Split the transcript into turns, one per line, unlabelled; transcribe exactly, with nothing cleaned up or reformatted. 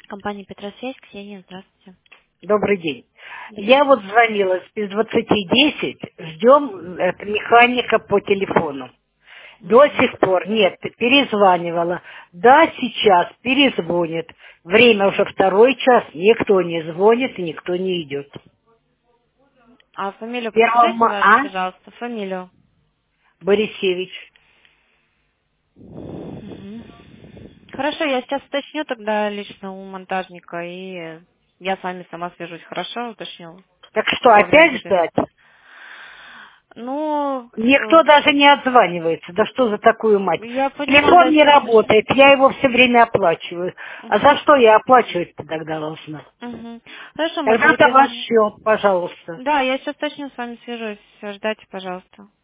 Компания Петросвязь, Ксения, здравствуйте.
Добрый день.
Добрый
Я вот
день.
звонила без двадцати десять, ждем это, механика по телефону. До
Мгм.
сих пор нет, перезванивала. Да, сейчас перезвонит. Время уже второй час, никто не звонит и никто не идет.
А фамилию подскажите
Первого
вашу,
А.
пожалуйста, фамилию.
Борисевич.
Мгм. Хорошо, я сейчас уточню тогда лично у монтажника, и я с вами сама свяжусь, хорошо? Уточню,
Так
в
что,
какое время
опять
будет.
ждать?
Ну,
Никто
э,
даже не отзванивается. Да что за такую мать?
я понимаю,
Телефон
да,
не
сейчас уточню.
работает, я его все время оплачиваю. А за
Мгм.
что я оплачивать-то тогда должна?
Мгм. Хорошо, мой
Тогда
зовут
это ваш
Ирина.
счет, пожалуйста.
Да, я сейчас точно с вами свяжусь. Ждайте, пожалуйста.